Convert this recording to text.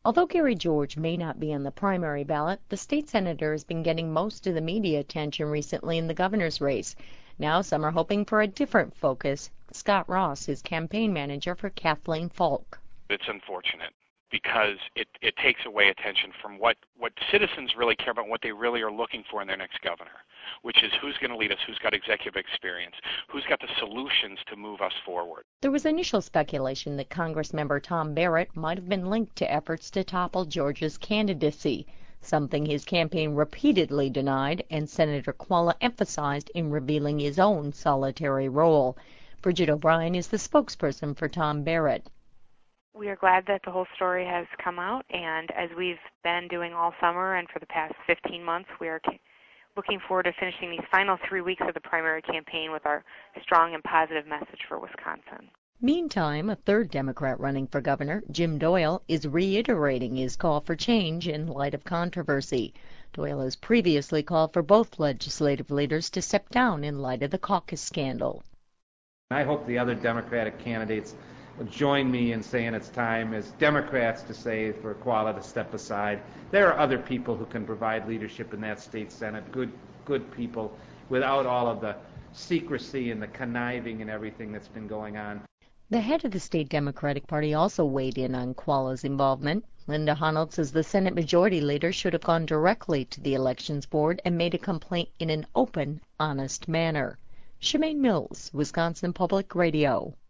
Although Gary George may not be on the primary ballot, the state senator has been getting most of the media attention recently in the governor's race. Now some are hoping for a different focus. Scott Ross is campaign manager for Kathleen Falk. It's unfortunate because it takes away attention from what citizens really care about, what they really are looking for in their next governor, which is who's going to lead us, who's got executive experience, who's got the solutions to move us forward. There was initial speculation that Congressmember Tom Barrett might have been linked to efforts to topple George's candidacy, something his campaign repeatedly denied and Senator Qualla emphasized in revealing his own solitary role. Bridget O'Brien is the spokesperson for Tom Barrett. We are glad that the whole story has come out, and as we've been doing all summer and for the past 15 months, we are looking forward to finishing these final 3 weeks of the primary campaign with our strong and positive message for Wisconsin. Meantime, a third Democrat running for governor, Jim Doyle, is reiterating his call for change in light of controversy. Doyle has previously called for both legislative leaders to step down in light of the caucus scandal. I hope the other Democratic candidates will join me in saying it's time as Democrats to say for Qualla to step aside. There are other people who can provide leadership in that state Senate, good people, without all of the secrecy and the conniving and everything that's been going on. The head of the state Democratic Party also weighed in on Qualla's involvement. Linda Honnold says the Senate Majority Leader should have gone directly to the Elections Board and made a complaint in an open, honest manner. Shemaine Mills, Wisconsin Public Radio.